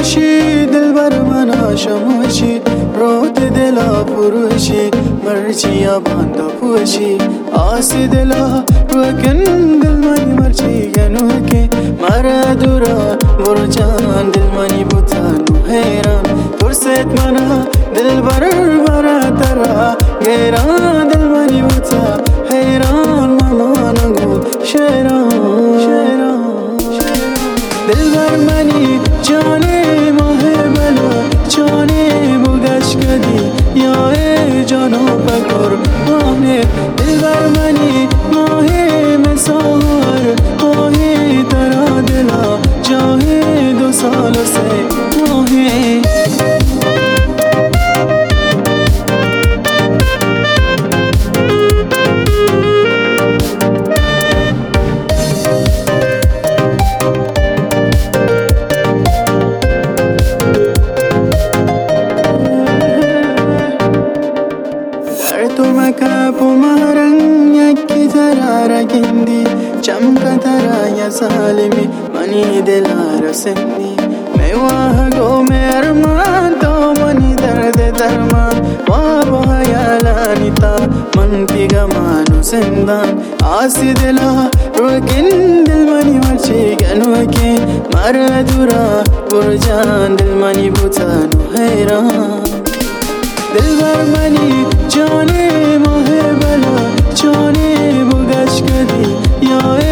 باشی دلبر من آشماشی روت دلا پروشی مرچی یا باندا پوشی آسی دلا روکن دل منی مرچی گنوکه مرا دورا برو جان دل منی بوتانو حیران ترست منا دلبر برا ترا گیران دل منی بوتا حیران مامانگو شیران دلبر منی جانی ماه بلا جانی بگش کدی یا ای جانو بکر ماه دلبر منی ماه مسار ماهی ترا دلا جاهی 2 سال و 3 ماهی تو مکب و مهرن یکی ترا گندی چمک ترا یا سالمی منی دلار سندی میوه گو میرمان تو منی درد درمان وابو حیالانی تا من پیگا مانو زندان آسی دلا روکن دل منی مرچی گنوکی مر دورا برجان دل منی بوتانو حیران دلبر منی جانی ماه بلا جانی بگش کدی یا